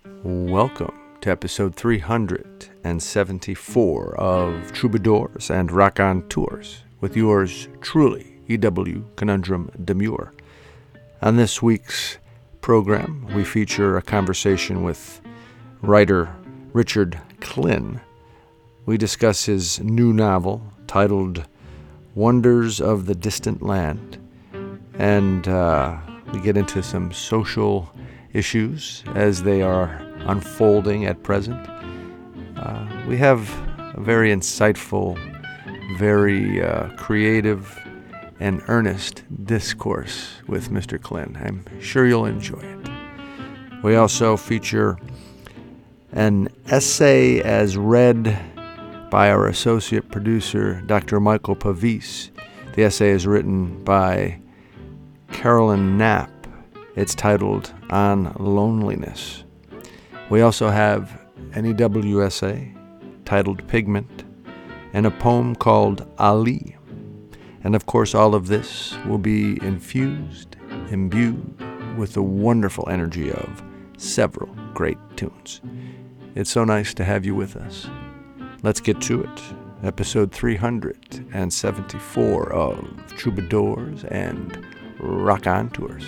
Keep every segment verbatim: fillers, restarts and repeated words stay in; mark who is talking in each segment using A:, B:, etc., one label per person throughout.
A: Welcome to episode three hundred seventy-four of Troubadours and Raconteurs with yours truly, E W Conundrum Demure. On this week's program, we feature a conversation with writer Richard Klin. We discuss his new novel titled Wonders of the Distant Land, and uh, we get into some social issues as they are unfolding at present. Uh, we have a very insightful, very uh, creative, and earnest discourse with Mister Klin. I'm sure you'll enjoy it. We also feature an essay as read by our associate producer, Doctor Michael Pavis. The essay is written by Carolyn Knapp. It's titled On Loneliness. We also have an E W essay titled Pigment and a poem called Ali. And of course, all of this will be infused, imbued with the wonderful energy of several great tunes. It's so nice to have you with us. Let's get to it. Episode three hundred seventy-four of Troubadours and Raconteurs.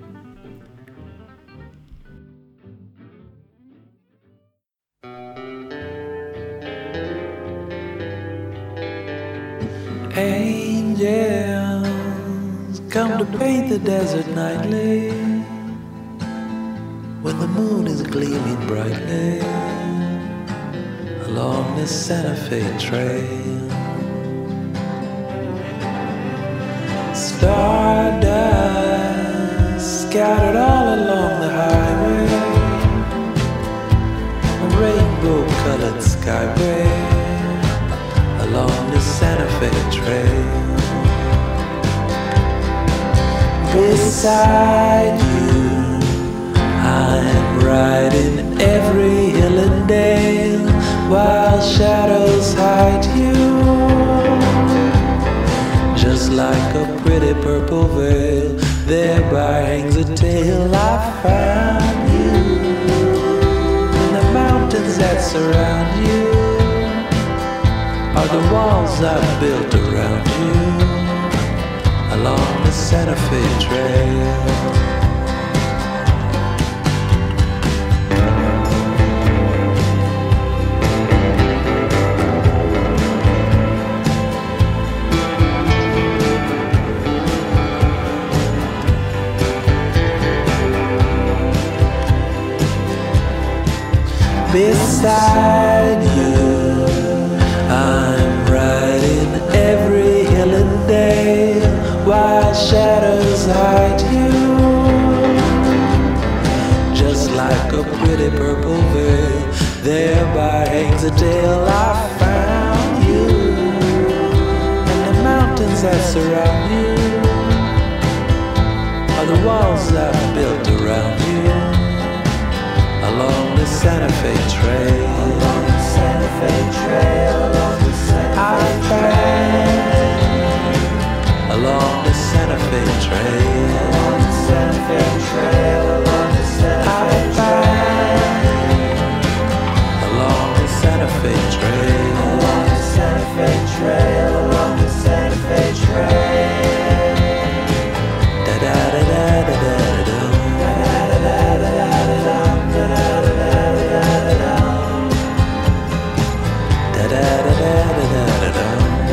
B: Angels come to paint the desert nightly when the moon is gleaming brightly along the Santa Fe trail. Stardust scattered all along the highway, a rainbow-colored skyway along the Santa Fe trail. Beside you, I'm riding every hill and dale, while shadows hide you, just like a pretty purple veil. Thereby hangs a tale. I found you in the mountains that surround you, are the walls I've built around you along the Santa Fe trail. Beside you, I'm riding every hill and dale, while shadows hide you, just like a pretty purple veil. Thereby hangs a tale. I found you in the mountains that surround you, are the walls I've built around you along the Santa Fe trail. Along the Santa Fe trail. Along the Santa Fe trail. Along the Santa Fe trail. Along the Santa Fe trail. Along the Santa Fe trail. Along the Santa Fe trail. Along the Santa Fe trail. Along the Santa Fe trail. Da da da da da da da. Da da da da da da. Da da da da da da. Da da da da da da.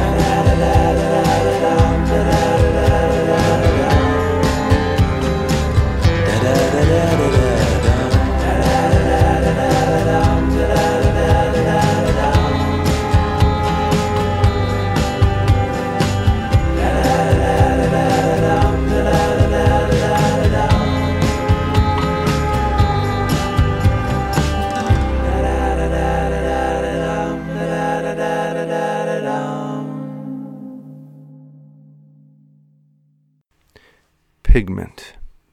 A: Pigment.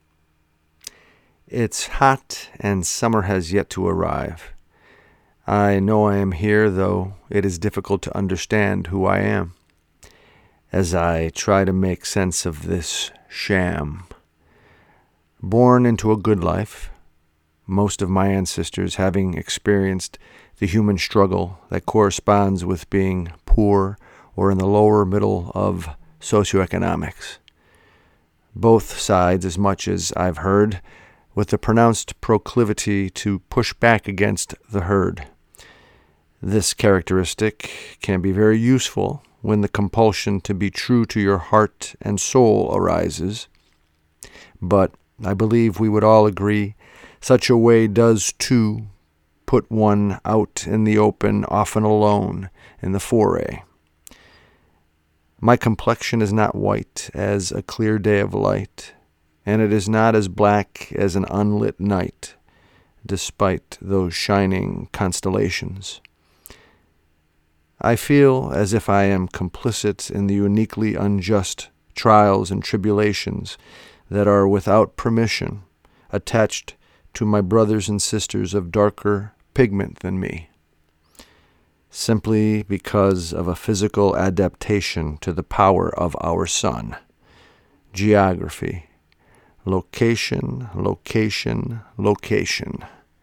A: It's hot and summer has yet to arrive. I know I am here, though it is difficult to understand who I am as I try to make sense of this sham. Born into a good life, most of my ancestors having experienced the human struggle that corresponds with being poor or in the lower middle of socioeconomics. Both sides, as much as I've heard, with a pronounced proclivity to push back against the herd. This characteristic can be very useful when the compulsion to be true to your heart and soul arises, but I believe we would all agree such a way does, too, put one out in the open, often alone, in the foray. My complexion is not white as a clear day of light, and it is not as black as an unlit night, despite those shining constellations. I feel as if I am complicit in the uniquely unjust trials and tribulations that are without permission attached to my brothers and sisters of darker pigment than me, simply because of a physical adaptation to the power of our sun. Geography. Location, location, location.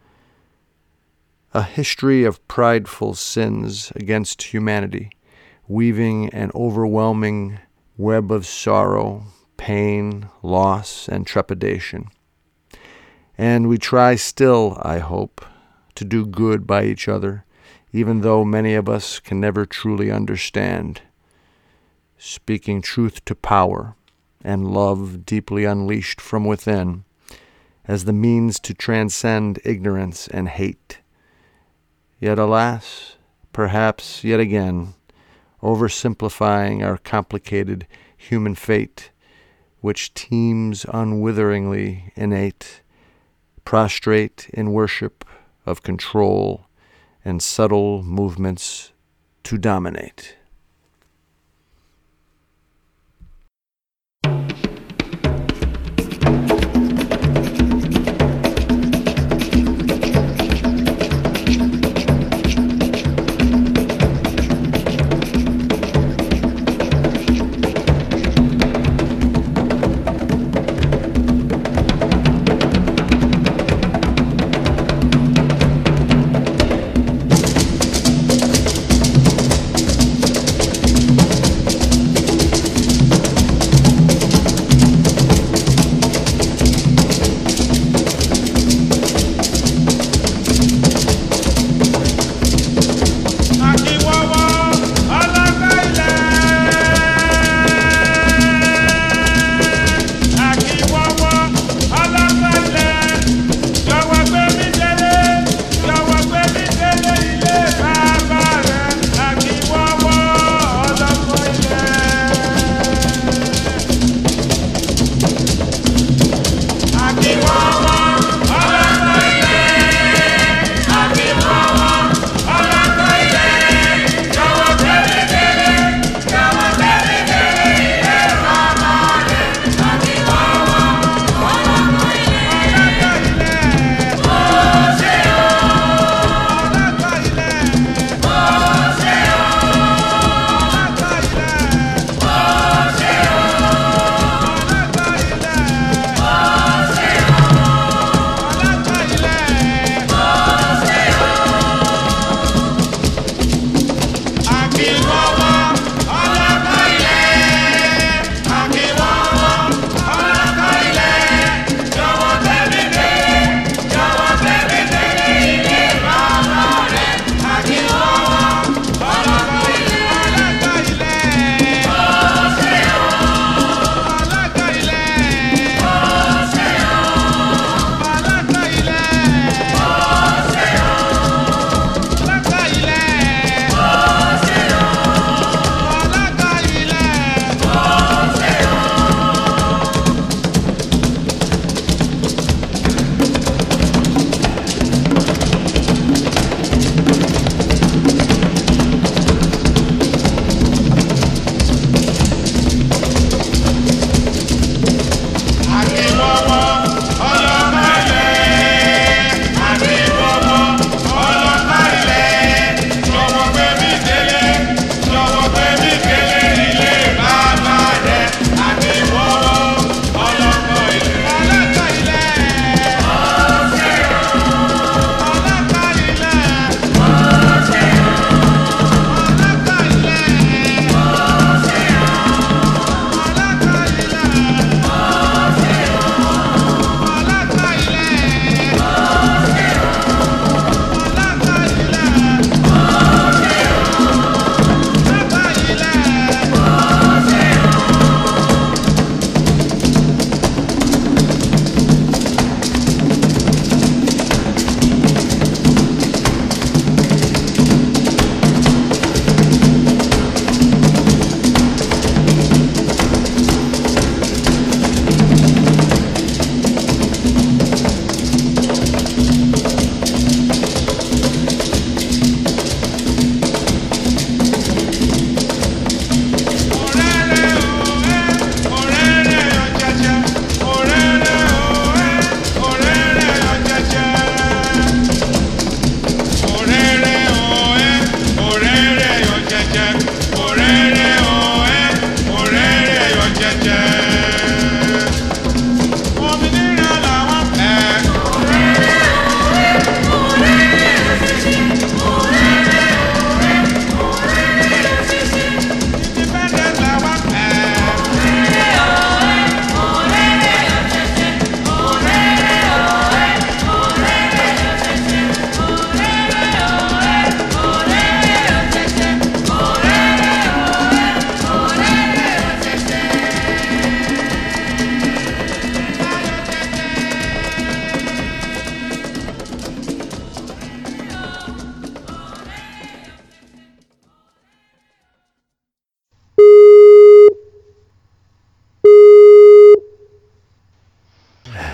A: A history of prideful sins against humanity, weaving an overwhelming web of sorrow, pain, loss, and trepidation. And we try still, I hope, to do good by each other, even though many of us can never truly understand. Speaking truth to power, and love deeply unleashed from within, as the means to transcend ignorance and hate. Yet alas, perhaps yet again, oversimplifying our complicated human fate, which teems unwitheringly innate, prostrate in worship of control and subtle movements to dominate.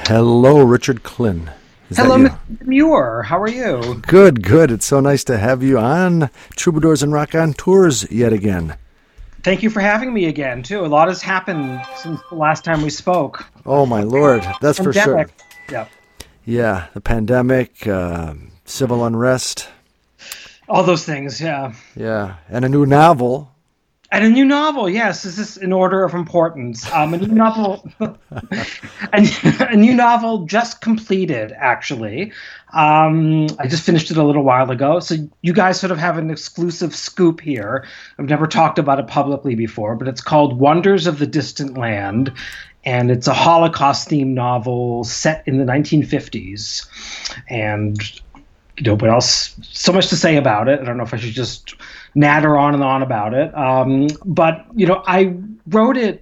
A: Hello, Richard Klin. Is
C: Hello, Mister Muir. How are you?
A: Good, good. It's so nice to have you on Troubadours and Rock on Tours yet again.
C: Thank you for having me again, too. A lot has happened since the last time we spoke.
A: Oh, my Lord. That's for sure.
C: Yeah.
A: Yeah, the pandemic, uh, civil unrest.
C: All those things, yeah.
A: Yeah, and a new novel.
C: And a new novel, yes. This is in order of importance. Um, a new novel, a, a new novel just completed, actually. Um, I just finished it a little while ago. So you guys sort of have an exclusive scoop here. I've never talked about it publicly before, but it's called Wonders of the Distant Land. And it's a Holocaust-themed novel set in the nineteen fifties. And, you know, what else? So much to say about it. I don't know if I should just natter on and on about it. Um, but, you know, I wrote it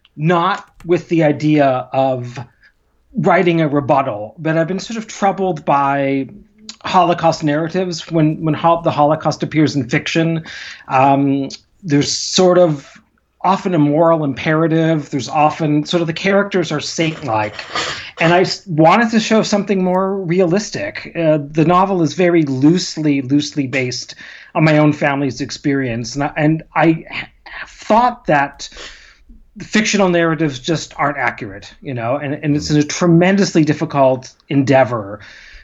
C: not with the idea of writing a rebuttal, but I've been sort of troubled by Holocaust narratives. When, when ho- the Holocaust appears in fiction, um, there's sort of often a moral imperative. There's often sort of the characters are saint-like. And I wanted to show something more realistic. Uh, the novel is very loosely, loosely based on my own family's experience. And I, and I thought that fictional narratives just aren't accurate, you know, and, and it's a tremendously difficult endeavor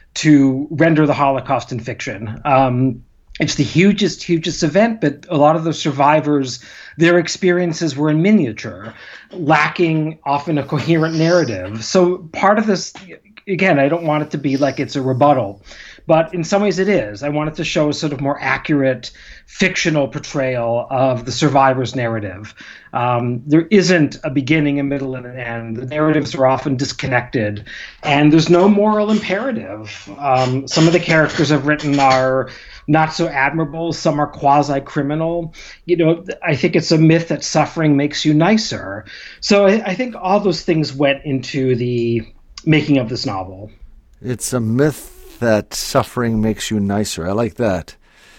C: to render the Holocaust in fiction. Um, It's the hugest, hugest event, but a lot of the survivors, their experiences were in miniature, lacking often a coherent narrative. So part of this, again, I don't want it to be like it's a rebuttal, but in some ways it is. I wanted to show a sort of more accurate fictional portrayal of the survivor's narrative. Um, there isn't a beginning, a middle, and an end. The narratives are often disconnected, and there's no moral imperative. Um, some of the characters I've written are not so admirable. Some are quasi-criminal. You know, I think it's a myth that suffering makes you nicer. So I, I think all those things went into the making of this novel.
A: It's a myth that suffering makes you nicer. I like that.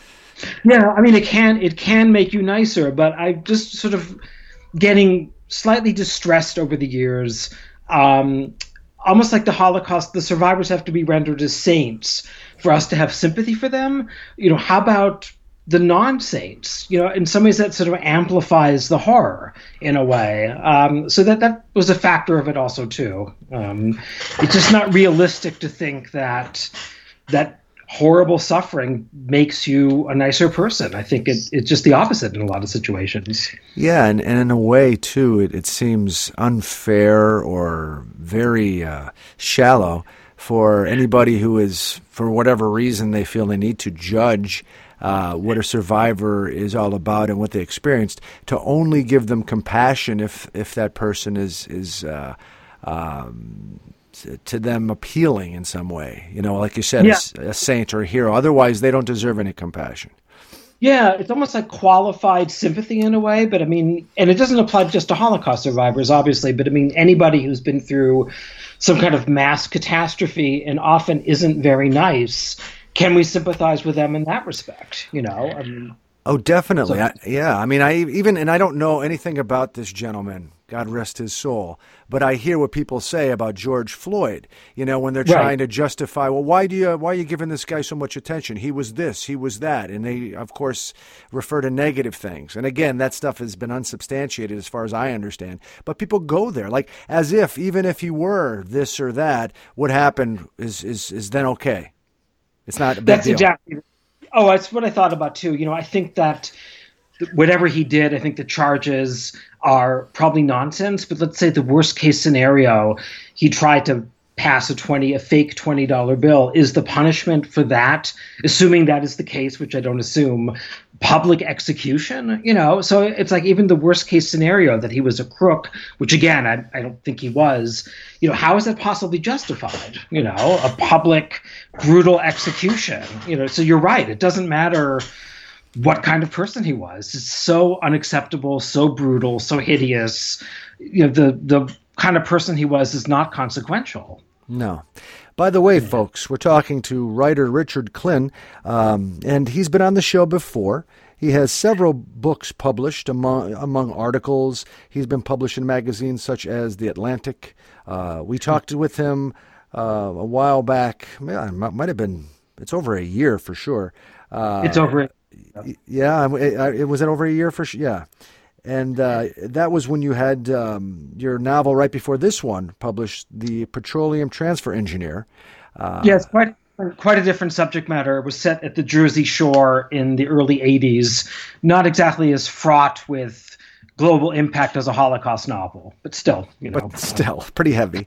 C: Yeah, I mean, it can it can make you nicer, but I'm just sort of getting slightly distressed over the years. Um, almost like the Holocaust, the survivors have to be rendered as saints for us to have sympathy for them. You know, how about the non-saints? You know, in some ways that sort of amplifies the horror in a way. Um, so that, that was a factor of it also too. Um, it's just not realistic to think that that horrible suffering makes you a nicer person. I think it, it's just the opposite in a lot of situations.
A: Yeah, and, and in a way, too, it, it seems unfair or very uh, shallow for anybody who is, for whatever reason, they feel they need to judge uh, what a survivor is all about and what they experienced, to only give them compassion if if that person is is uh, um, to them appealing in some way. You know, like you said,
C: yeah.
A: a, a saint or a hero. Otherwise, they don't deserve any compassion.
C: Yeah, it's almost like qualified sympathy in a way, but I mean, and it doesn't apply just to Holocaust survivors, obviously, but I mean, anybody who's been through some kind of mass catastrophe and often isn't very nice, can we sympathize with them in that respect? You know, I mean,
A: oh, definitely.
C: So,
A: I, yeah. I mean, I even, and I don't know anything about this gentleman, God rest his soul, but I hear what people say about George Floyd, you know, when they're trying
C: right.
A: to justify, well, why do you, why are you giving this guy so much attention? He was this, he was that. And they, of course, refer to negative things. And again, that stuff has been unsubstantiated as far as I understand, but people go there like as if, even if he were this or that, what happened is, is, is then okay. It's not a big
C: That's
A: deal.
C: exactly. Oh, that's what I thought about too. You know, I think that whatever he did, I think the charges are probably nonsense. But let's say the worst case scenario, he tried to pass a twenty, a fake twenty dollar bill. Is the punishment for that, assuming that is the case, which I don't assume, public execution? You know, so it's like even the worst case scenario that he was a crook, which again, I, I don't think he was. You know, how is that possibly justified? You know, a public brutal execution. You know, so you're right. It doesn't matter what kind of person he was. It's so unacceptable, so brutal, so hideous. You know, the the kind of person he was is not consequential.
A: No. By the way, folks, we're talking to writer Richard Klin, um, and he's been on the show before. He has several books published among among articles. He's been published in magazines such as The Atlantic. Uh, we talked with him uh, a while back. It might have been, it's over a year for sure. Uh,
C: it's over.
A: Yeah, it, it was it over a year for sure. Yeah. And uh, that was when you had um, your novel right before this one published, The Petroleum Transfer Engineer. Uh,
C: yes, quite quite a different subject matter. It was set at the Jersey Shore in the early eighties, not exactly as fraught with global impact as a Holocaust novel, but still, you know.
A: But still, pretty heavy.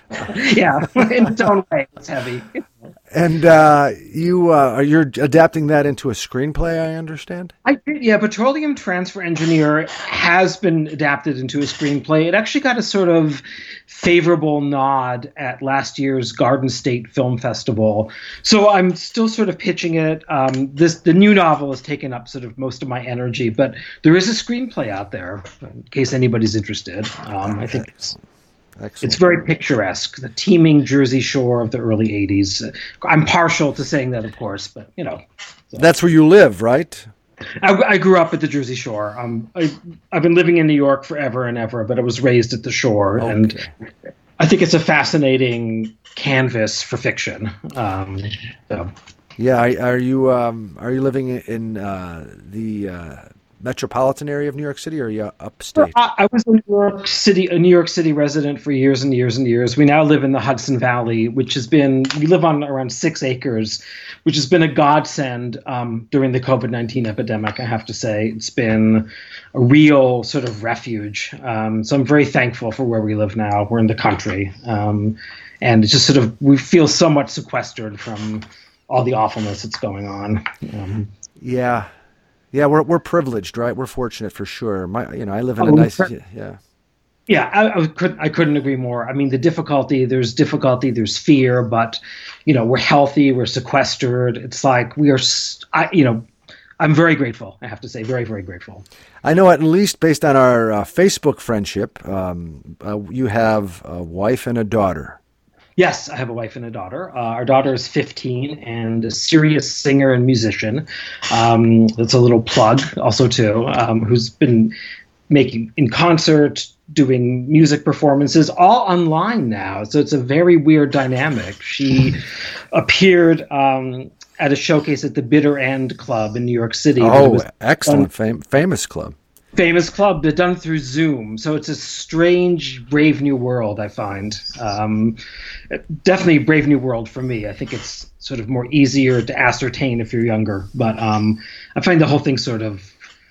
C: Yeah, in its own way, it's heavy.
A: And uh, you, uh, you're adapting that into a screenplay, I understand?
C: I yeah, Petroleum Transfer Engineer has been adapted into a screenplay. It actually got a sort of favorable nod at last year's Garden State Film Festival. So I'm still sort of pitching it. Um, this the new novel has taken up sort of most of my energy, but there is a screenplay out there in case anybody's interested. Um, I think it's
A: Excellent.
C: It's very picturesque, the teeming Jersey Shore of the early eighties. I'm partial to saying that, of course, but, you know. So.
A: That's where you live, right?
C: I, I grew up at the Jersey Shore. Um, I, I've been living in New York forever and ever, but I was raised at the shore. Okay. And I think it's a fascinating canvas for fiction. Um, so.
A: Yeah, are, are you um, are you living in uh, the uh, metropolitan area of New York City, or are you upstate?
C: I, I was a New York City, a New York City resident for years and years and years. We now live in the Hudson Valley, which has been, we live on around six acres, which has been a godsend um, during the COVID nineteen epidemic, I have to say. It's been a real sort of refuge. Um, so I'm very thankful for where we live now. We're in the country. Um, and it's just sort of, we feel somewhat sequestered from all the awfulness that's going on. Um,
A: yeah. Yeah, we're we're privileged, right? We're fortunate for sure. My, you know, I live in a nice, yeah.
C: Yeah, I, I couldn't I couldn't agree more. I mean, the difficulty, there's difficulty, there's fear, but you know, we're healthy, we're sequestered. It's like we are, I, you know, I'm very grateful. I have to say, very very grateful.
A: I know, at least based on our uh, Facebook friendship, um, uh, you have a wife and a daughter.
C: Yes, I have a wife and a daughter. Uh, our daughter is fifteen and a serious singer and musician. Um, that's a little plug also too, um, who's been making in concert, doing music performances, all online now. So it's a very weird dynamic. She appeared um, at a showcase at the Bitter End Club in New York City.
A: Oh, excellent. Fam- famous club.
C: Famous club, but done through Zoom. So it's a strange, brave new world, I find. Um, definitely a brave new world for me. I think it's sort of more easier to ascertain if you're younger. But um, I find the whole thing sort of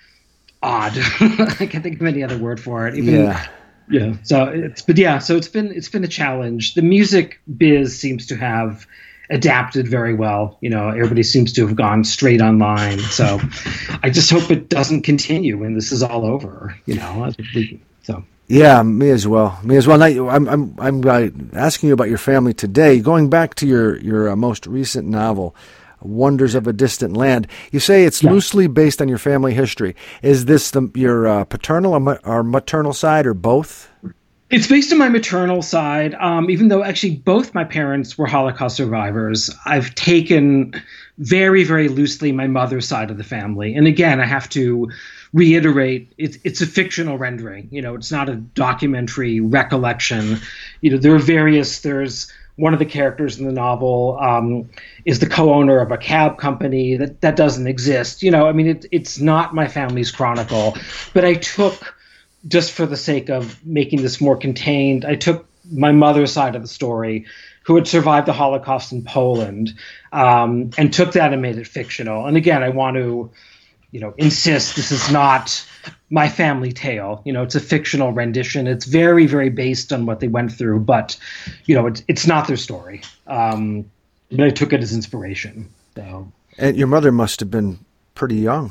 C: odd. I can't think of any other word for it. Even,
A: yeah.
C: Yeah. So it's, but yeah, so it's been, it's been a challenge. The music biz seems to have adapted very well. You know, everybody seems to have gone straight online. So I just hope it doesn't continue when this is all over, you know. So
A: yeah, me as well. Me as well. Now, I'm I'm I'm uh, asking you about your family today. Going back to your your uh, most recent novel, Wonders of a Distant Land. You say it's yeah. loosely based on your family history. Is this the, your uh, paternal or, ma- or maternal side, or both?
C: It's based on my maternal side, um, even though actually both my parents were Holocaust survivors. I've taken very, very loosely my mother's side of the family. And again, I have to reiterate, it's, it's a fictional rendering. You know, it's not a documentary recollection. You know, there are various, there's one of the characters in the novel um, is the co-owner of a cab company that, that doesn't exist. You know, I mean, it, it's not my family's chronicle, but I took, just for the sake of making this more contained, I took my mother's side of the story, who had survived the Holocaust in Poland, um, and took that and made it fictional. And again, I want to, you know, insist this is not my family tale. You know, it's a fictional rendition. It's very, very based on what they went through, but, you know, it's it's not their story. Um, but I took it as inspiration. So.
A: And your mother must have been pretty young.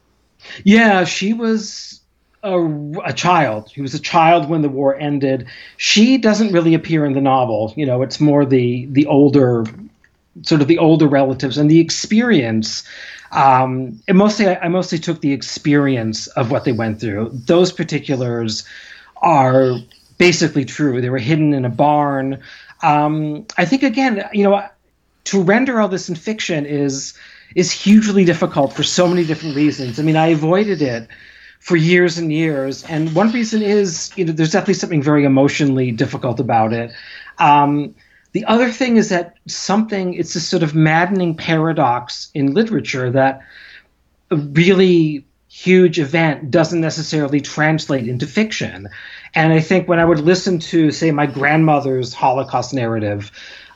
C: Yeah, she was A, a child. He was a child when the war ended. She doesn't really appear in the novel. You know, it's more the the older, sort of the older relatives and the experience. Um, and mostly, I, I mostly took the experience of what they went through. Those particulars are basically true. They were hidden in a barn. Um, I think, again, you know, to render all this in fiction is is hugely difficult for so many different reasons. I mean, I avoided it for years and years, and one reason is, you know, there's definitely something very emotionally difficult about it. Um, the other thing is that something, it's this sort of maddening paradox in literature that a really huge event doesn't necessarily translate into fiction. And I think when I would listen to, say, my grandmother's Holocaust narrative,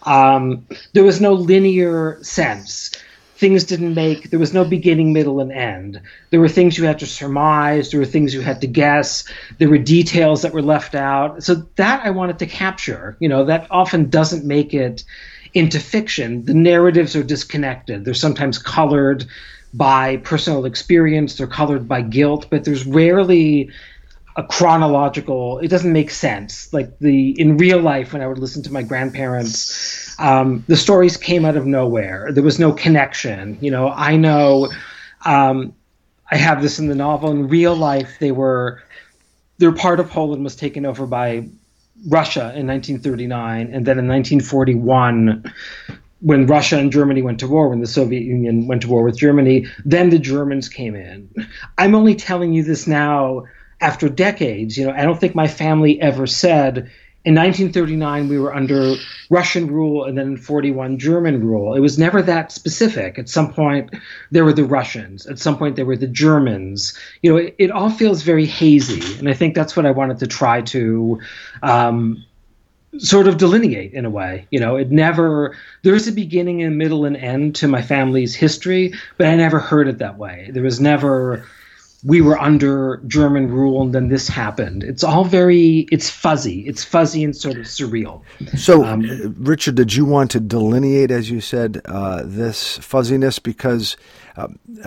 C: um, there was no linear sense. Things didn't make, there was no beginning, middle, and end. There were things you had to surmise. There were things you had to guess. There were details that were left out. So that I wanted to capture. You know, that often doesn't make it into fiction. The narratives are disconnected. They're sometimes colored by personal experience. They're colored by guilt, but there's rarely a chronological, it doesn't make sense. Like the, in real life, when I would listen to my grandparents, um, the stories came out of nowhere. There was no connection. You know, I know, um, I have this in the novel. In real life, they were, their part of Poland was taken over by Russia in nineteen thirty-nine. And then in nineteen forty-one, when Russia and Germany went to war, when the Soviet Union went to war with Germany, then the Germans came in. I'm only telling you this now after decades. You know, I don't think my family ever said, in nineteen thirty-nine we were under Russian rule, and then in forty-one German rule. It was never that specific. At some point there were the Russians. At some point there were the Germans. You know, it, it all feels very hazy, and I think that's what I wanted to try to um, sort of delineate in a way. You know, it never, there's a beginning and middle and end to my family's history, but I never heard it that way. There was never, we were under German rule and then this happened. It's all very, it's fuzzy. It's fuzzy and sort of surreal.
A: So,
C: um,
A: uh, Richard, did you want to delineate, as you said, uh, this fuzziness? Because uh,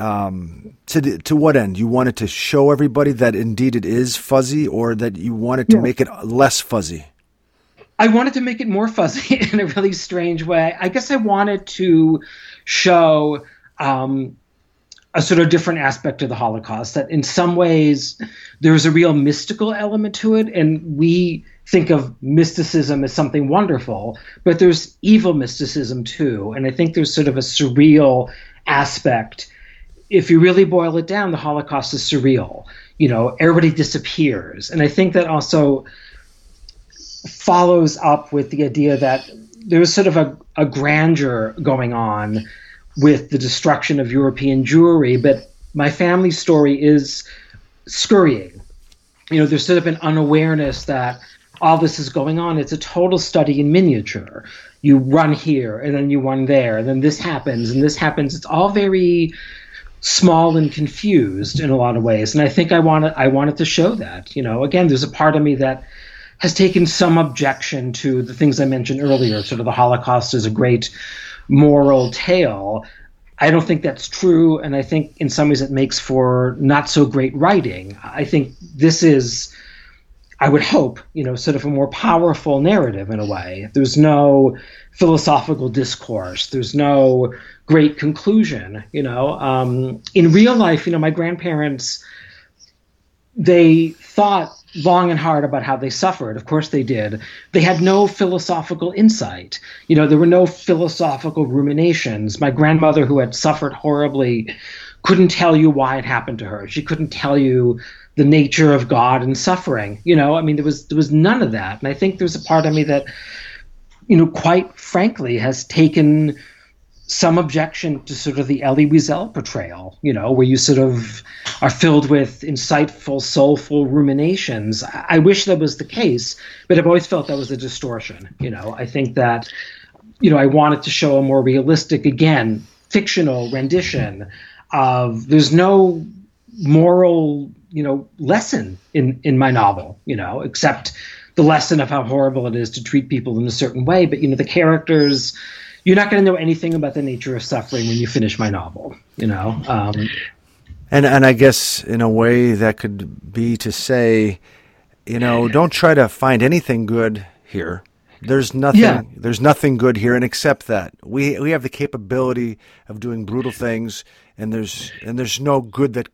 A: um, to to what end? You wanted to show everybody that indeed it is fuzzy, or that you wanted to
C: yeah.
A: make it less fuzzy?
C: I wanted to make it more fuzzy in a really strange way. I guess I wanted to show um, a sort of different aspect of the Holocaust, that in some ways there's a real mystical element to it, and we think of mysticism as something wonderful, but there's evil mysticism too, and I think there's sort of a surreal aspect. If you really boil it down, the Holocaust is surreal. You know, everybody disappears, and I think that also follows up with the idea that there was sort of a, a grandeur going on with the destruction of European Jewry, but my family's story is scurrying. You know, there's sort of an unawareness that all this is going on. It's a total study in miniature. You run here, and then you run there, and then this happens, and this happens. It's all very small and confused in a lot of ways, and I think I wanted, I wanted to show that. You know, again, there's a part of me that has taken some objection to the things I mentioned earlier, sort of the Holocaust is a great moral tale. I don't think that's true, and I think in some ways it makes for not so great writing. I think this is, I would hope, you know, sort of a more powerful narrative in a way. There's no philosophical discourse. There's no great conclusion, you know. Um, in real life, you know, my grandparents, they thought long and hard about how they suffered. Of course they did. They had no philosophical insight. You know, there were no philosophical ruminations. My grandmother, who had suffered horribly, couldn't tell you why it happened to her. She couldn't tell you the nature of God and suffering. You know, I mean, there was there was none of that. And I think there's a part of me that, you know, quite frankly, has taken some objection to sort of the Elie Wiesel portrayal, you know, where you sort of are filled with insightful, soulful ruminations. I wish that was the case, but I've always felt that was a distortion. You know, I think that, you know, I wanted to show a more realistic, again, fictional rendition of, there's no moral, you know, lesson in, in my novel, you know, except the lesson of how horrible it is to treat people in a certain way. But, you know, the characters, you're not going to know anything about the nature of suffering when you finish my novel, you know. Um,
A: and and I guess in a way that could be to say, you know, don't try to find anything good here. There's nothing. Yeah. There's nothing good here, and accept that we we have the capability of doing brutal things, and there's and there's no good that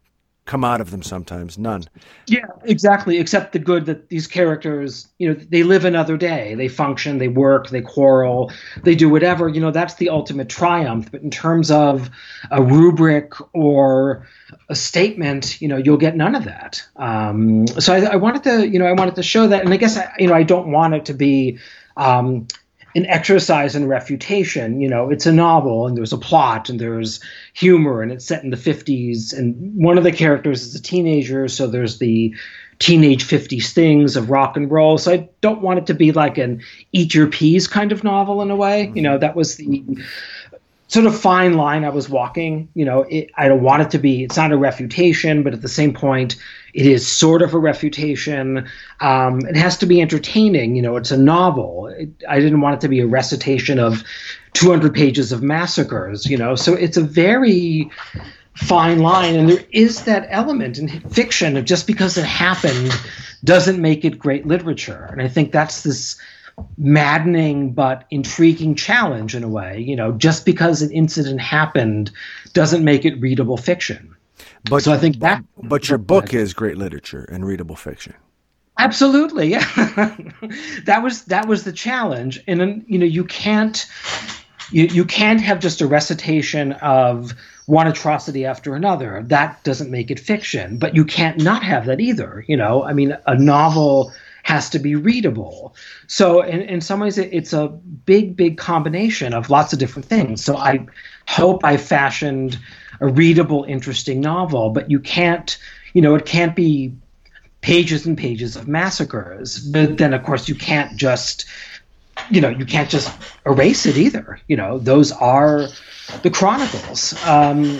A: come out of them sometimes. None.
C: Yeah, exactly. Except the good that these characters, you know, they live another day. They function, they work, they quarrel, they do whatever. You know, that's the ultimate triumph. But in terms of a rubric or a statement, you know, you'll get none of that. Um, so I, I wanted to, you know, I wanted to show that. And I guess, I, you know, I don't want it to be um, an exercise in refutation. You know, it's a novel and there's a plot and there's humor and it's set in the fifties. And one of the characters is a teenager. So there's the teenage fifties things of rock and roll. So I don't want it to be like an eat your peas kind of novel in a way. You know, that was the sort of fine line I was walking. You know, it, I don't want it to be, it's not a refutation, but at the same point, it is sort of a refutation. Um, it has to be entertaining. You know, it's a novel. It, I didn't want it to be a recitation of two hundred pages of massacres, you know. So it's a very fine line. And there is that element in fiction of just because it happened doesn't make it great literature. And I think that's this maddening but intriguing challenge in a way. You know, just because an incident happened doesn't make it readable fiction.
A: But
C: so I think that.
A: But your book is great literature and readable fiction.
C: Absolutely, yeah. that was that was the challenge, and you know, you can't you you can't have just a recitation of one atrocity after another. That doesn't make it fiction. But you can't not have that either. You know, I mean, a novel has to be readable. So in, in some ways, it, it's a big, big combination of lots of different things. So I hope I fashioned a readable, interesting novel, but you can't, you know, it can't be pages and pages of massacres. But then, of course, you can't just, you know, you can't just erase it either. You know, those are the chronicles. Um,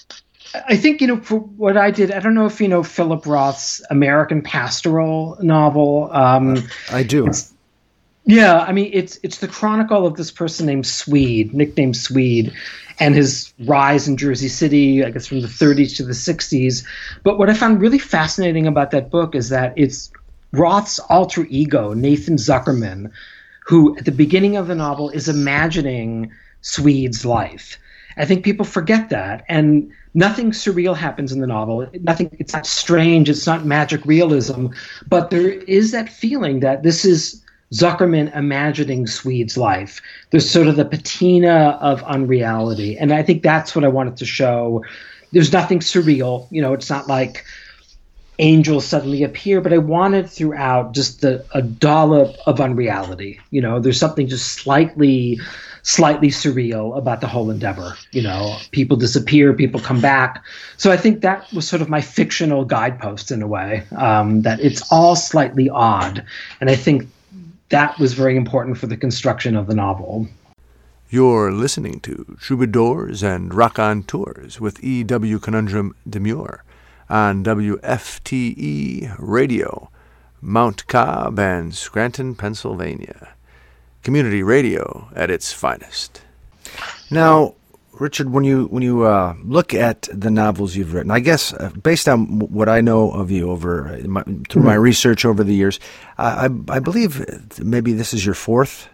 C: I think, you know, for what I did, I don't know if you know Philip Roth's American Pastoral novel. Um,
A: I do.
C: Yeah, I mean, it's it's the chronicle of this person named Swede, nicknamed Swede, and his rise in Jersey City, I guess from the thirties to the sixties. But what I found really fascinating about that book is that it's Roth's alter ego, Nathan Zuckerman, who at the beginning of the novel is imagining Swede's life. I think people forget that, and nothing surreal happens in the novel. Nothing, it's not strange, it's not magic realism, but there is that feeling that this is Zuckerman imagining Swede's life. There's sort of the patina of unreality, and I think that's what I wanted to show. There's nothing surreal, you know, it's not like angels suddenly appear, but I wanted throughout just the, a dollop of unreality. You know, there's something just slightly slightly surreal about the whole endeavor. You know, people disappear, people come back. So I think that was sort of my fictional guidepost in a way, um, that it's all slightly odd. And I think that was very important for the construction of the novel.
A: You're listening to Troubadours and Raconteurs with E W. Conundrum Demure on W F T E Radio, Mount Cobb and Scranton, Pennsylvania. Community radio at its finest. Now, Richard, when you when you uh, look at the novels you've written, I guess uh, based on what I know of you over my, through my research over the years, uh, I, I believe maybe this is your fourth.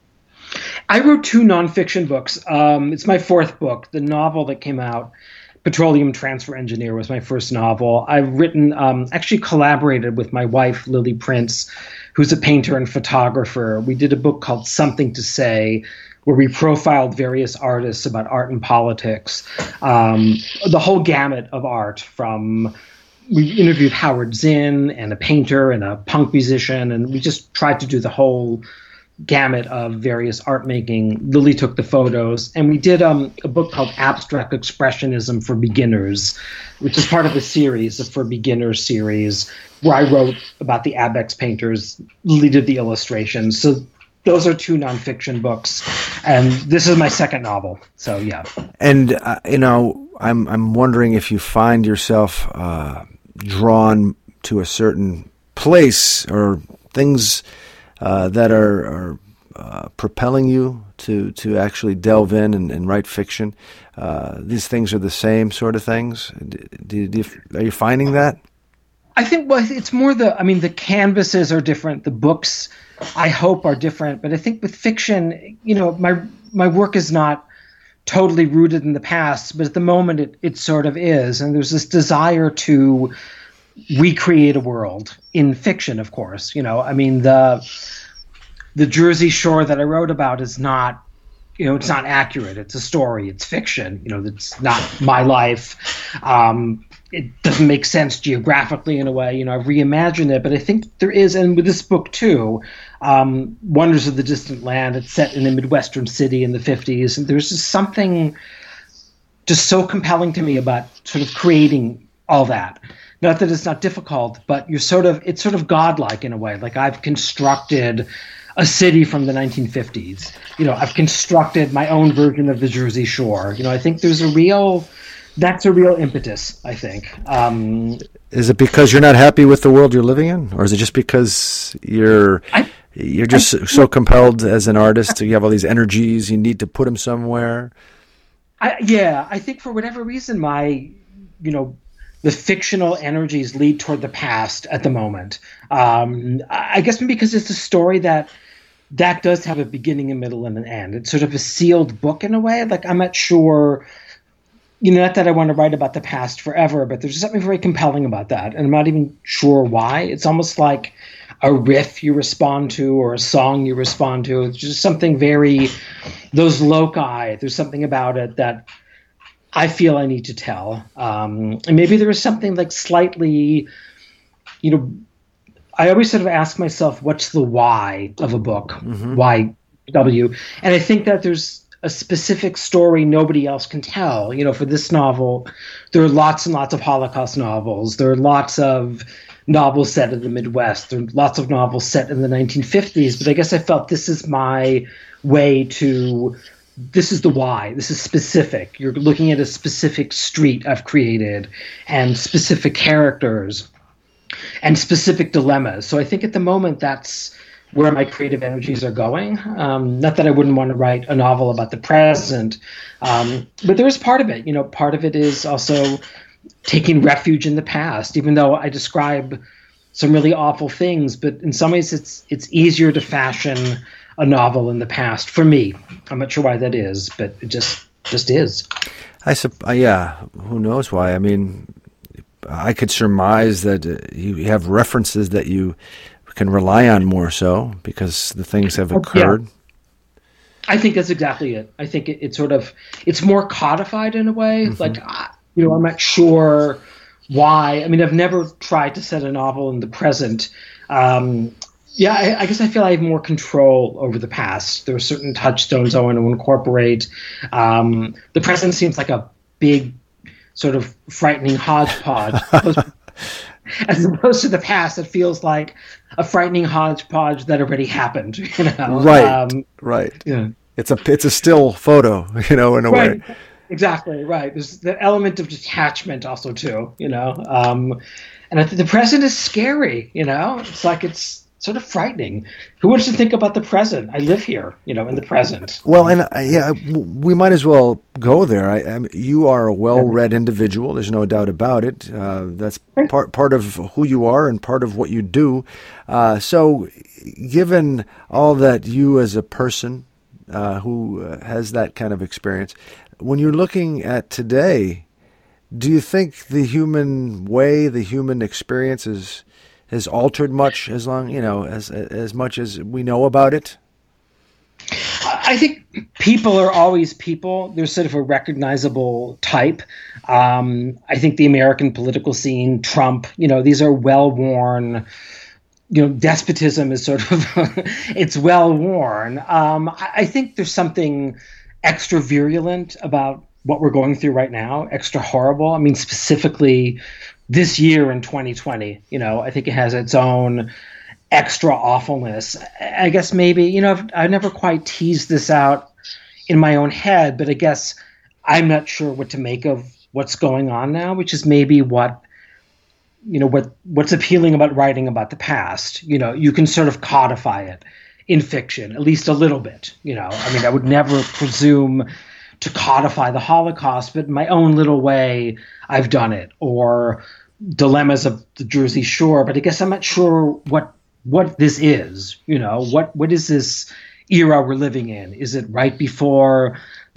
C: I wrote two nonfiction books. Um, it's my fourth book. The novel that came out, Petroleum Transfer Engineer, was my first novel. I've written, um, actually collaborated with my wife, Lily Prince, who's a painter and photographer. We did a book called Something to Say, where we profiled various artists about art and politics, um, the whole gamut of art. From we interviewed Howard Zinn and a painter and a punk musician, and we just tried to do the whole gamut of various art making. Lily took the photos, and we did um, a book called Abstract Expressionism for Beginners, which is part of a series, a For Beginners series, where I wrote about the Abex painters. Lily did the illustrations. So those are two nonfiction books, and this is my second novel. So yeah.
A: And uh, you know, I'm I'm wondering if you find yourself uh, drawn to a certain place or things Uh, that are, are uh, propelling you to, to actually delve in and, and write fiction. Uh, these things are the same sort of things. Do, do you, are you finding that?
C: I think well, it's more the, I mean, the canvases are different. The books, I hope, are different. But I think with fiction, you know, my my work is not totally rooted in the past, but at the moment it, it sort of is. And there's this desire to recreate a world in fiction, of course. You know, I mean, the the Jersey Shore that I wrote about is not, you know, it's not accurate. It's a story. It's fiction. You know, it's not my life. Um, it doesn't make sense geographically in a way. You know, I've reimagined it, but I think there is, and with this book too, um, Wonders of the Distant Land, it's set in a Midwestern city in the fifties, and there's just something just so compelling to me about sort of creating all that. Not that it's not difficult, but you're sort of, it's sort of godlike in a way. Like I've constructed a city from the nineteen fifties. You know, I've constructed my own version of the Jersey Shore. You know, I think there's a real, that's a real impetus, I think. Um,
A: is it because you're not happy with the world you're living in? Or is it just because you're I, you're just I, so compelled as an artist, you have all these energies, you need to put them somewhere?
C: I, yeah, I think for whatever reason, my, you know, the fictional energies lead toward the past at the moment. Um, I guess because it's a story that that does have a beginning, a middle, and an end. It's sort of a sealed book in a way. Like I'm not sure, you know, not that I want to write about the past forever, but there's something very compelling about that. And I'm not even sure why. It's almost like a riff you respond to or a song you respond to. It's just something very, those loci, there's something about it that I feel I need to tell. Um, and maybe there is something like slightly, you know, I always sort of ask myself, what's the why of a book? Mm-hmm. Why W? And I think that there's a specific story nobody else can tell. You know, for this novel, there are lots and lots of Holocaust novels. There are lots of novels set in the Midwest. There are lots of novels set in the nineteen fifties. But I guess I felt this is my way to, this is the why. This is specific. You're looking at a specific street I've created and specific characters and specific dilemmas. So I think at the moment that's where my creative energies are going. Um, not that I wouldn't want to write a novel about the present, um, but there is part of it. You know, part of it is also taking refuge in the past, even though I describe some really awful things. But in some ways, it's it's easier to fashion a novel in the past for me. I'm not sure why that is, but it just just is.
A: I sup- uh, yeah, who knows why? I mean, I could surmise that uh, you have references that you can rely on more so because the things have occurred. Yeah.
C: I think that's exactly it. I think it, it's sort of, it's more codified in a way. Mm-hmm. Like, you know, I'm not sure why. I mean, I've never tried to set a novel in the present. Um, yeah, I, I guess I feel I have more control over the past. There are certain touchstones I want to incorporate. Um, the present seems like a big sort of frightening hodgepodge. As opposed to the past, it feels like a frightening hodgepodge that already happened. You know?
A: Right,
C: um,
A: right.
C: Yeah.
A: It's a it's a still photo, you know, in a
C: right.
A: way.
C: Exactly, right. There's the element of detachment also too, you know. Um, and I think the present is scary, you know. It's like it's sort of frightening. Who wants to think about the present? I live here, you know, in the present.
A: Well, and uh, yeah, we might as well go there. I, I mean, you are a well-read individual. There's no doubt about it. Uh, that's part part of who you are and part of what you do. Uh, so, given all that you as a person uh, who uh, has that kind of experience, when you're looking at today, do you think the human way, the human experience is has altered much as long, you know, as as much as we know about it?
C: I think people are always people. There's sort of a recognizable type. Um, I think the American political scene, Trump, you know, these are well-worn, you know, despotism is sort of, it's well-worn. Um, I, I think there's something extra virulent about what we're going through right now, extra horrible. I mean, specifically this year in twenty twenty, you know, I think it has its own extra awfulness. I guess maybe, you know, I've, I've never quite teased this out in my own head, but I guess I'm not sure what to make of what's going on now, which is maybe what, you know, what what's appealing about writing about the past. You know, you can sort of codify it in fiction, at least a little bit, you know. I mean, I would never presume to codify the Holocaust, but in my own little way, I've done it. Or dilemmas of the Jersey Shore, but I guess I'm not sure what what this is. You know, what what is this era we're living in? Is it right before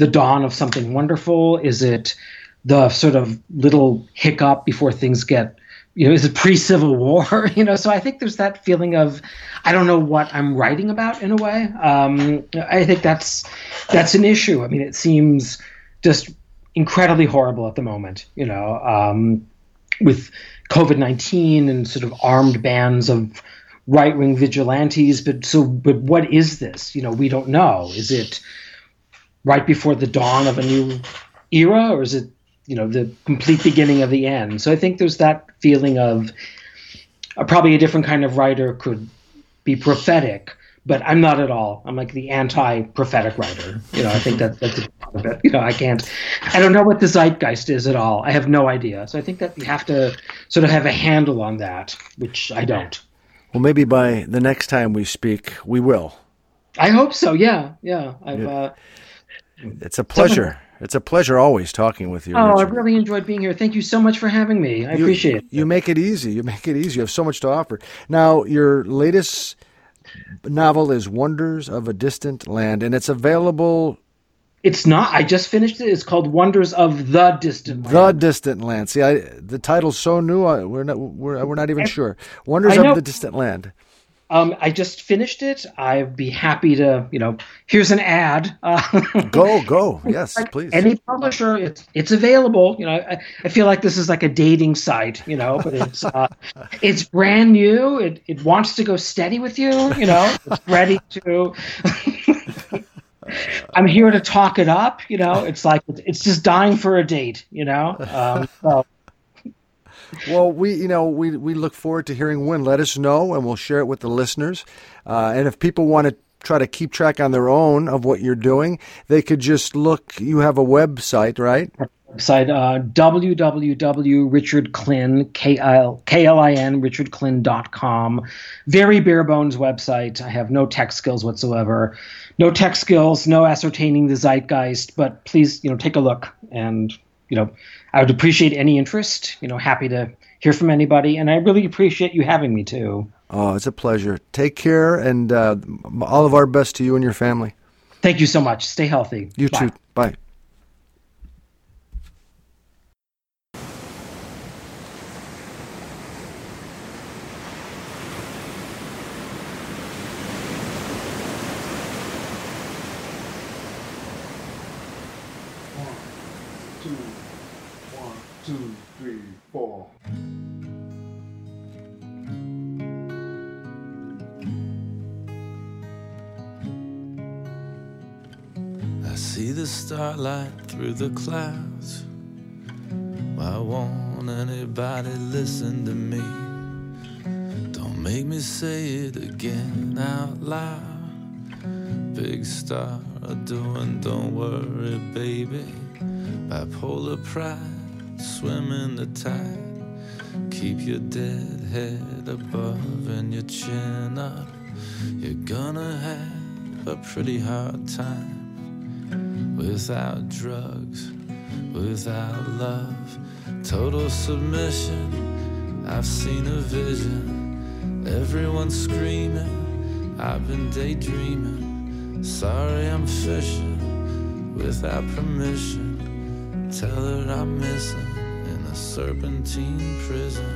C: the dawn of something wonderful? Is it the sort of little hiccup before things get, you know, is it pre-Civil War? You know, so I think there's that feeling of, I don't know what I'm writing about in a way. Um, I think that's that's an issue. I mean, it seems just incredibly horrible at the moment, you know, um, with COVID nineteen and sort of armed bands of right-wing vigilantes. But so, but what is this? You know, we don't know. Is it right before the dawn of a new era, or is it, you know, the complete beginning of the end? So I think there's that feeling of uh, probably a different kind of writer could be prophetic, but I'm not at all. I'm like the anti-prophetic writer. You know, I think that that's a part of it. You know, I can't, I don't know what the zeitgeist is at all. I have no idea. So I think that you have to sort of have a handle on that, which I don't.
A: Well, maybe by the next time we speak, we will.
C: I hope so. Yeah. Yeah. I've,
A: yeah.
C: uh,
A: it's a pleasure. Someone, it's a pleasure always talking with you.
C: Oh,
A: Richard.
C: I've really enjoyed being here. Thank you so much for having me. I
A: you,
C: appreciate it.
A: You make it easy. You make it easy. You have so much to offer. Now, your latest novel is Wonders of a Distant Land, and it's available.
C: It's not. I just finished it. It's called Wonders of the Distant Land.
A: The Distant Land. See, I, the title's so new. I, we're not. We're, we're not even I, sure. Wonders of the Distant Land.
C: Um, I just finished it. I'd be happy to, you know, here's an ad. Uh,
A: go, go. Yes,
C: like
A: please.
C: Any publisher, it's it's available. You know, I, I feel like this is like a dating site, you know, but it's uh, it's brand new. It it wants to go steady with you, you know, it's ready to. I'm here to talk it up, you know, it's like, it's just dying for a date, you know. Um, so.
A: Well, we, you know, we we look forward to hearing when. Let us know, and we'll share it with the listeners. Uh, and if people want to try to keep track on their own of what you're doing, they could just look. You have a website, right?
C: Website uh, w w w dot richard klin k l k l i n richard klin dot com. Very bare bones website. I have no tech skills whatsoever. No tech skills. No ascertaining the zeitgeist. But please, you know, take a look and. You know, I would appreciate any interest, you know, happy to hear from anybody. And I really appreciate you having me, too.
A: Oh, it's a pleasure. Take care, and uh, all of our best to you and your family.
C: Thank you so much. Stay healthy.
A: You
C: Bye.
A: too. Bye.
D: Two, three, four.
B: I see the starlight through the clouds. Why won't anybody listen to me? Don't make me say it again out loud. Big star doing, don't worry, baby. Bipolar pride. Swim in the tide. Keep your dead head above and your chin up. You're gonna have a pretty hard time without drugs, without love. Total submission. I've seen a vision. Everyone's screaming. I've been daydreaming. Sorry, I'm fishing without permission. Tell her I'm missing in a serpentine prison.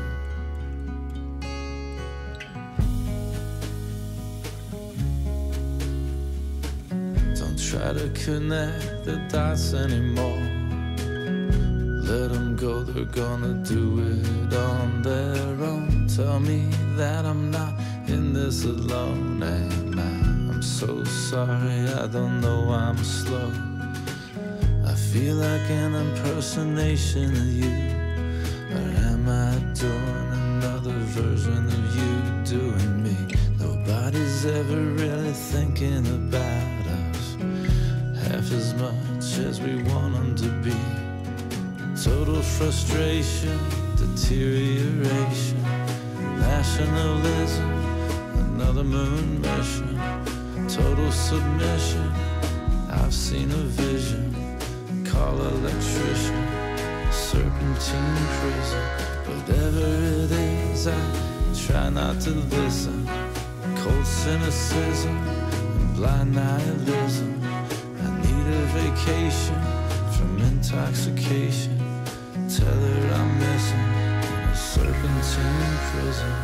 B: Don't try to connect the dots anymore. Let them go, they're gonna do it on their own. Tell me that I'm not in this alone. Am I? I'm so sorry, I don't know I'm slow. I feel like an impersonation of you. Or am I doing another version of you doing me? Nobody's ever really thinking about us half as much as we want them to be. Total frustration, deterioration, nationalism, another moon mission. Total submission, I've seen a vision. Call electrician, serpentine prison. Whatever it is, I try not to listen. Cold cynicism and blind nihilism. I need a vacation. vacation from intoxication. Tell her I'm missing in a serpentine prison.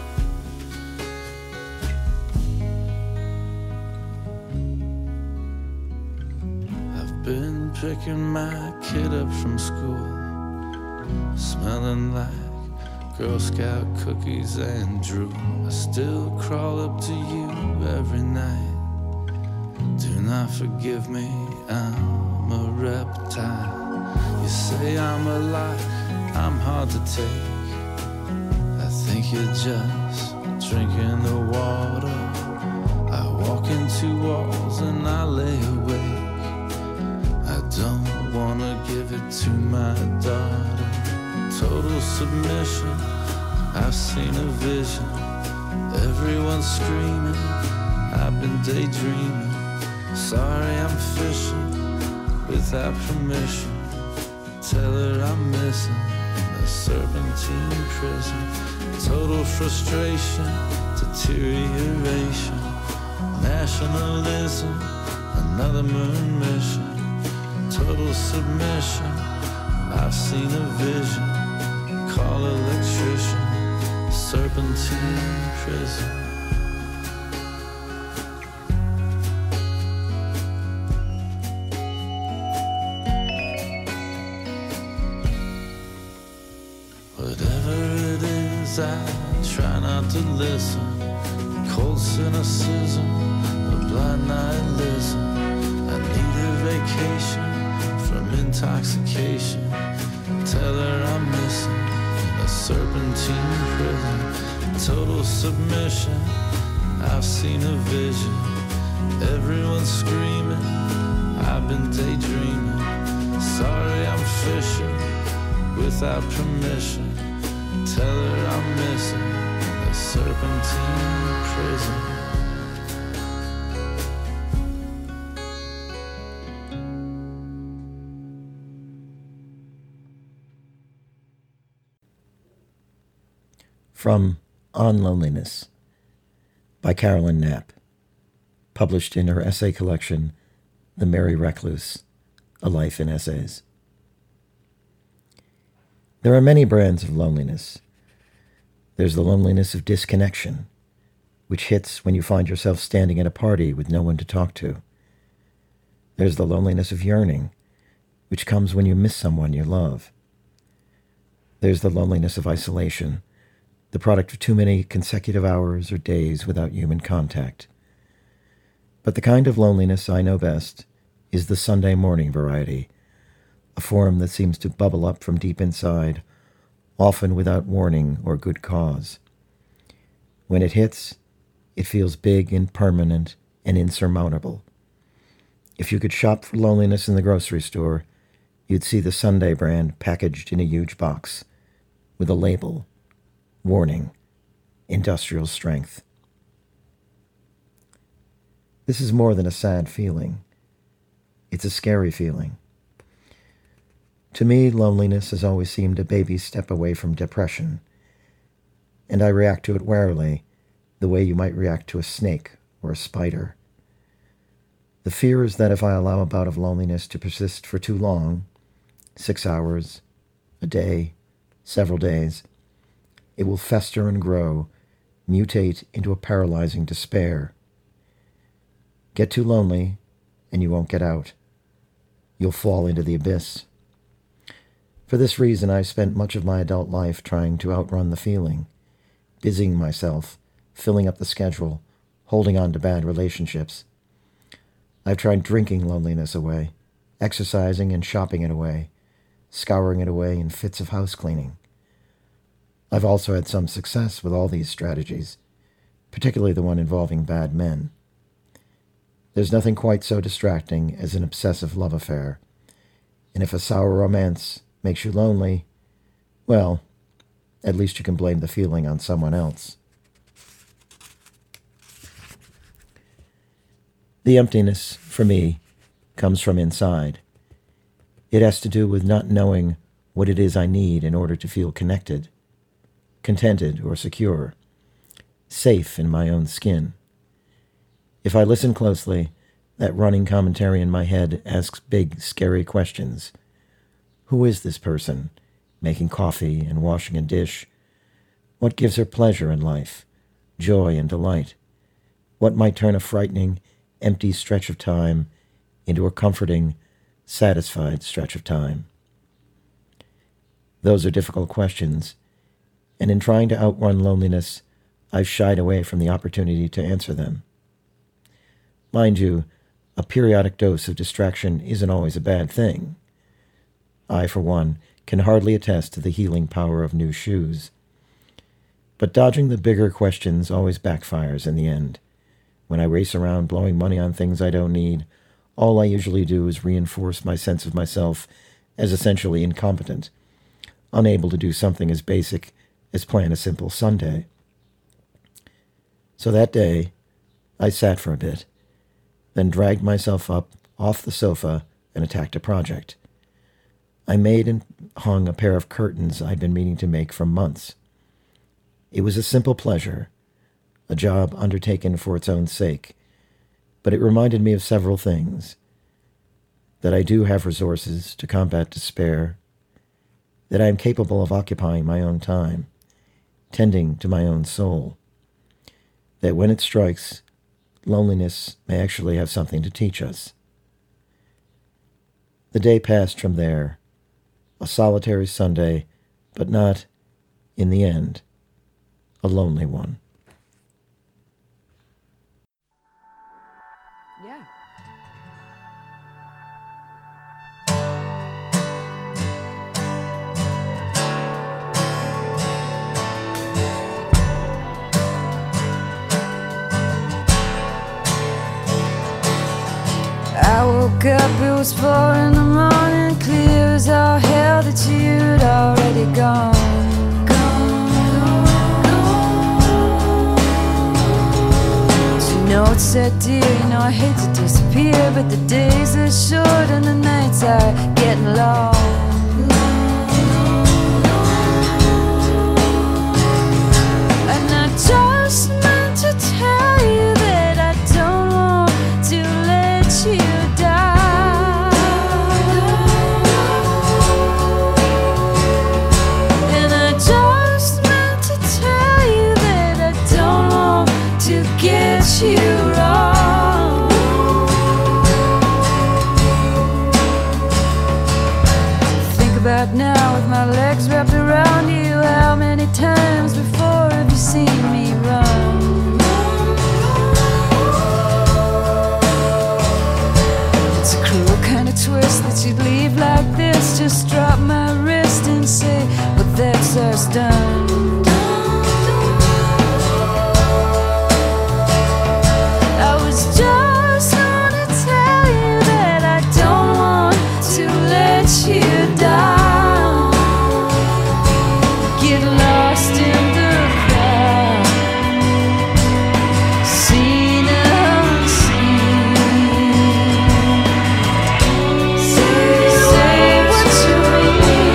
B: I've been picking my kid up from school, smelling like Girl Scout cookies and drool. I still crawl up to you every night. Do not forgive me, I'm a reptile. You say I'm a lie, I'm hard to take. I think you're just drinking the water. I walk into walls and I lay awake. I don't wanna give it to my daughter. Total submission, I've seen a vision. Everyone's screaming, I've been daydreaming. Sorry I'm fishing without permission. Tell her I'm missing in a serpentine prison. Total frustration, deterioration. Nationalism, another moon mission. Total submission, I've seen a vision. Call electrician, serpentine prison. I try not to listen. Cold cynicism, a blind nihilism. I need a vacation from intoxication. Tell her I'm missing in a serpentine prison. Total submission, I've seen a vision. Everyone's screaming, I've been daydreaming. Sorry I'm fishing without permission. Tell her I'm missing in a serpentine prison.
E: From On Loneliness by Carolyn Knapp, published in her essay collection, The Merry Recluse, A Life in Essays. There are many brands of loneliness. There's the loneliness of disconnection, which hits when you find yourself standing at a party with no one to talk to. There's the loneliness of yearning, which comes when you miss someone you love. There's the loneliness of isolation, the product of too many consecutive hours or days without human contact. But the kind of loneliness I know best is the Sunday morning variety, a form that seems to bubble up from deep inside, often without warning or good cause. When it hits, it feels big and permanent and insurmountable. If you could shop for loneliness in the grocery store, you'd see the Sunday brand packaged in a huge box with a label, warning, industrial strength. This is more than a sad feeling. It's a scary feeling. To me, loneliness has always seemed a baby step away from depression, and I react to it warily, the way you might react to a snake or a spider. The fear is that if I allow a bout of loneliness to persist for too long, six hours, a day, several days, it will fester and grow, mutate into a paralyzing despair. Get too lonely, and you won't get out. You'll fall into the abyss. For this reason, I've spent much of my adult life trying to outrun the feeling, busying myself, filling up the schedule, holding on to bad relationships. I've tried drinking loneliness away, exercising and shopping it away, scouring it away in fits of house cleaning. I've also had some success with all these strategies, particularly the one involving bad men. There's nothing quite so distracting as an obsessive love affair, and if a sour romance makes you lonely, well, at least you can blame the feeling on someone else. The emptiness, for me, comes from inside. It has to do with not knowing what it is I need in order to feel connected, contented or secure, safe in my own skin. If I listen closely, That running commentary in my head asks big, scary questions. Who is this person, making coffee and washing a dish? What gives her pleasure in life, joy and delight? What might turn a frightening, empty stretch of time into a comforting, satisfied stretch of time? Those are difficult questions, and in trying to outrun loneliness, I've shied away from the opportunity to answer them. Mind you, a periodic dose of distraction isn't always a bad thing. I, for one, can hardly attest to the healing power of new shoes. But dodging the bigger questions always backfires in the end. When I race around blowing money on things I don't need, all I usually do is reinforce my sense of myself as essentially incompetent, unable to do something as basic as plan a simple Sunday. So that day, I sat for a bit, then dragged myself up off the sofa and attacked a project. I made and hung a pair of curtains I'd been meaning to make for months. It was a simple pleasure, a job undertaken for its own sake, but it reminded me of several things. That I do have resources to combat despair, that I am capable of occupying my own time, tending to my own soul, that when it strikes, loneliness may actually have something to teach us. The day passed from there, a solitary Sunday, but not, in the end, a lonely one.
F: Yeah. I woke up, it was four in the morning, clear as all hell that you'd already gone. You know it's said, dear, you know I hate to disappear, but the days are short and the nights are getting long. And I just meant to tell you that I don't want to let you down. And I just meant to tell you that I don't want to get you wrong. Think about now with my legs wrapped around you, how many times before have you seen me run? It's a cruel kind of twist that you'd leave like this, just drop my wrist and say, but that's us done. I was just gonna tell you that I don't want to let you down. Get lost in the crowd, seen and unseen. Say what you mean.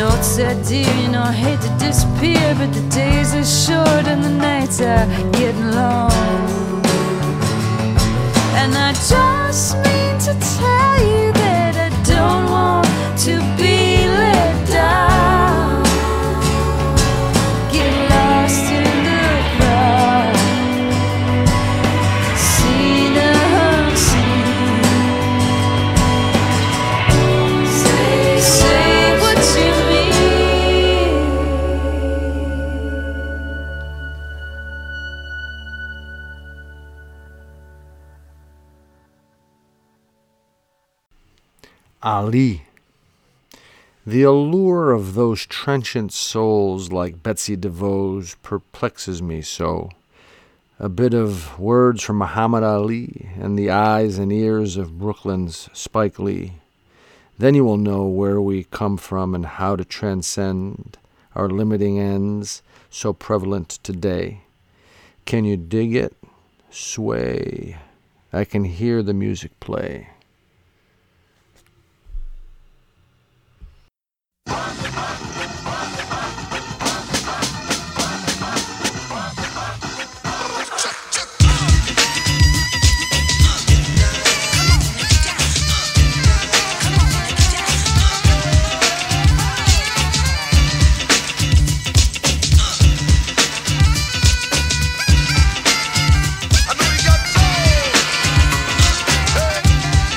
F: note said, dear, you know I hate to disappear, but the days are short and the nights are getting long. And I just mean to tell you that I don't want to be let down. Get lost in the crowd, see the unseen. Say, say what you mean.
A: Ali. The allure of those trenchant souls like Betsy DeVoe's perplexes me so. A bit of words from Muhammad Ali and the eyes and ears of Brooklyn's Spike Lee. Then you will know where we come from and how to transcend our limiting ends so prevalent today. Can you dig it? Sway. I can hear the music play.
G: I know you got soul. Hey.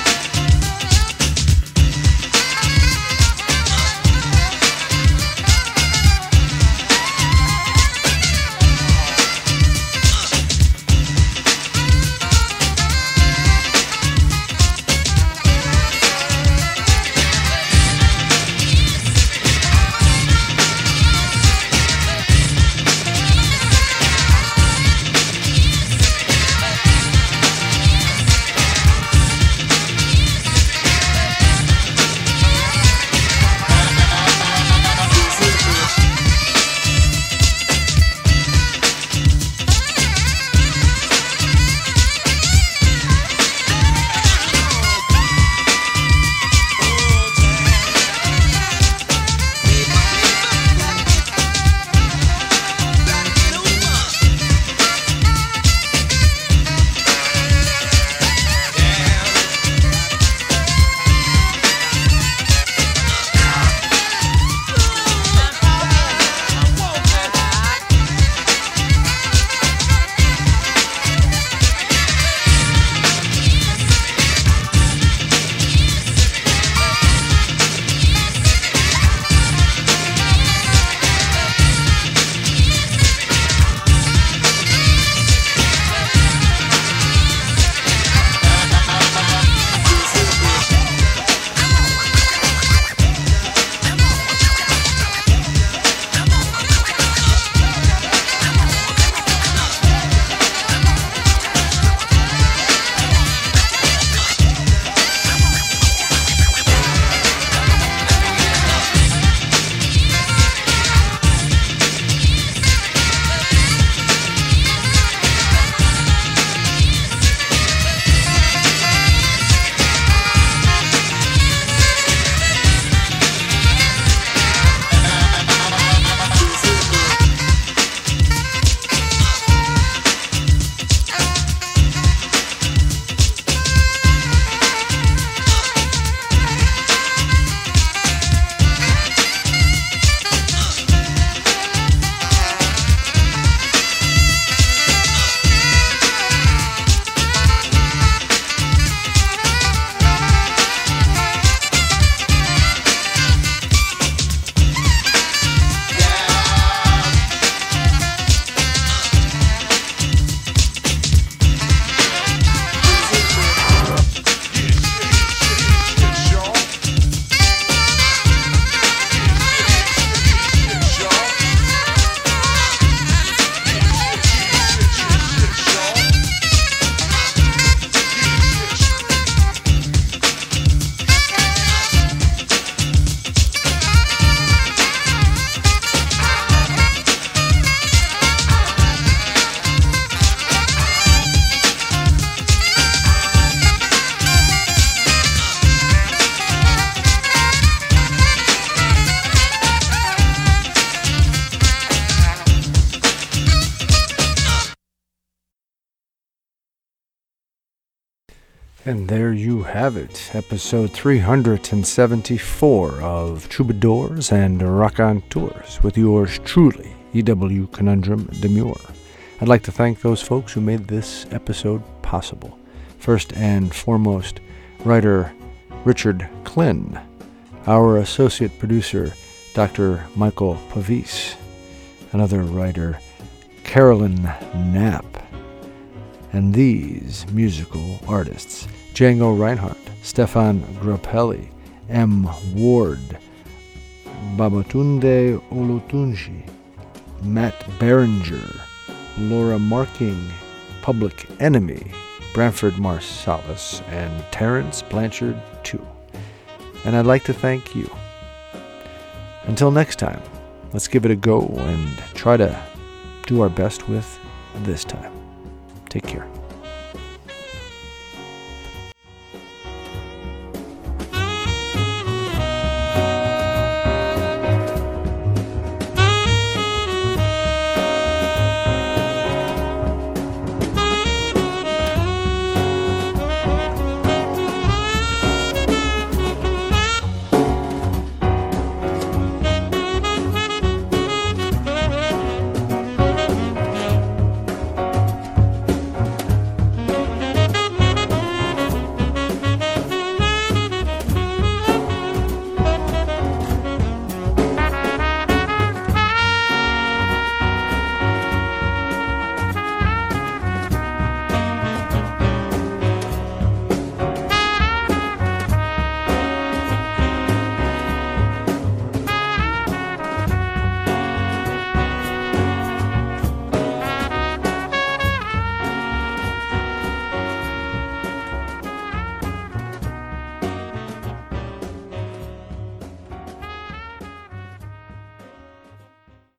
A: And there you have it, episode three hundred seventy-four of Troubadours and Raconteurs with yours truly, E W Conundrum Demure. I'd like to thank those folks who made this episode possible. First and foremost, writer Richard Klin, our associate producer, Doctor Michael Pavis, another writer, Carolyn Knapp, and these musical artists, Django Reinhardt, Stefan Grappelli, M. Ward, Babatunde Olutunji, Matt Berenger, Laura Marking, Public Enemy, Branford Marsalis, and Terrence Blanchard, too. And I'd like to thank you. Until next time, let's give it a go and try to do our best with this time. Take care.